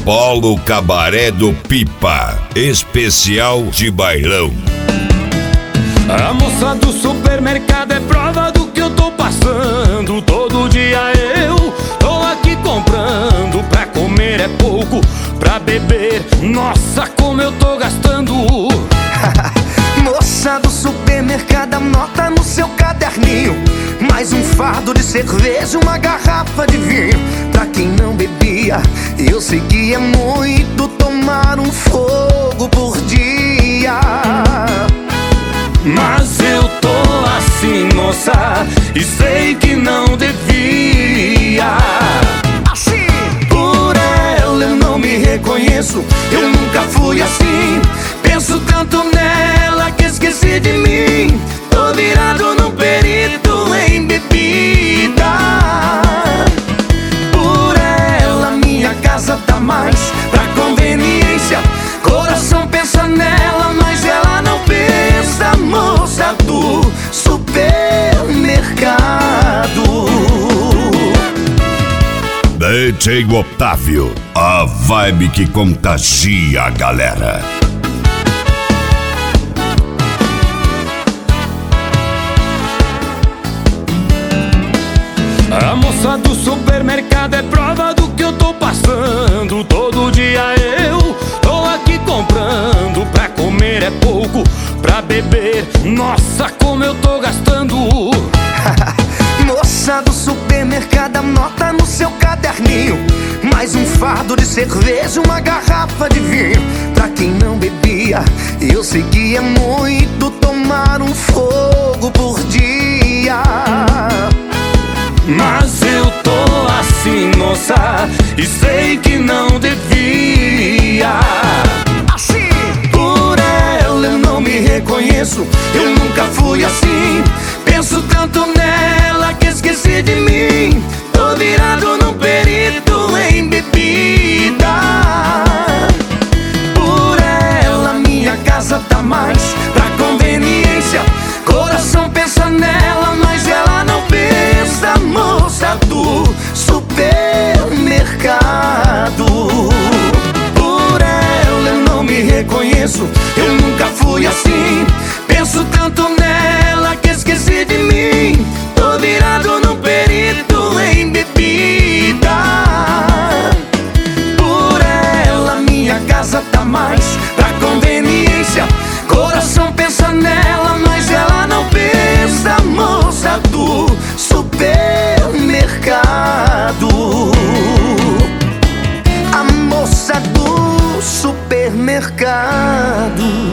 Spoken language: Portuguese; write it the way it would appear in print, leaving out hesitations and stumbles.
Polo Cabaré do Pipa, especial de bailão. A moça do supermercado é prova do que eu tô passando. Todo dia eu tô aqui comprando. Pra comer é pouco, pra beber, nossa, como eu tô gastando. Moça do supermercado, anota no seu caderninho: mais um fardo de cerveja, uma garrafa de vinho. Pra quem não bebia, eu sei que é muito tomar um fogo por dia. Mas eu tô assim, moça, e sei que não devia. Assim, por ela eu não me reconheço, eu nunca fui assim. Penso tanto nela que esqueci de mim. Tô virado num perito em bebida. Por ela minha casa tá mais pra conveniência. Coração pensa nela, mas ela não pensa. Moça do supermercado. DJ Otávio, a vibe que contagia a galera. A moça do supermercado é prova do que eu tô passando. Todo dia eu tô aqui comprando. Pra comer é pouco, pra beber, nossa, como eu tô gastando. moça do supermercado, anota no seu caderninho: mais um fardo de cerveja, uma garrafa de vinho. Pra quem não bebia, eu sei que é muito tomar um fogo por dia. Mas eu tô assim, moça, e sei que não devia. Assim, por ela eu não me reconheço, eu nunca fui assim. Penso tanto nela que esqueci de mim. Tô virado num perito em bebida. Por ela minha casa tá mais pra conveniência. Coração pensa nela, mas ela não pensa. Moça do supermercado. Por ela eu não me reconheço, eu nunca fui assim. Penso tanto nela que esqueci de mim. Tô virado num perito em bebida. Por ela minha casa tá mais pra conveniência. Coração pensa nela, mas ela não pensa. Moça do supermercado. a moça do supermercado.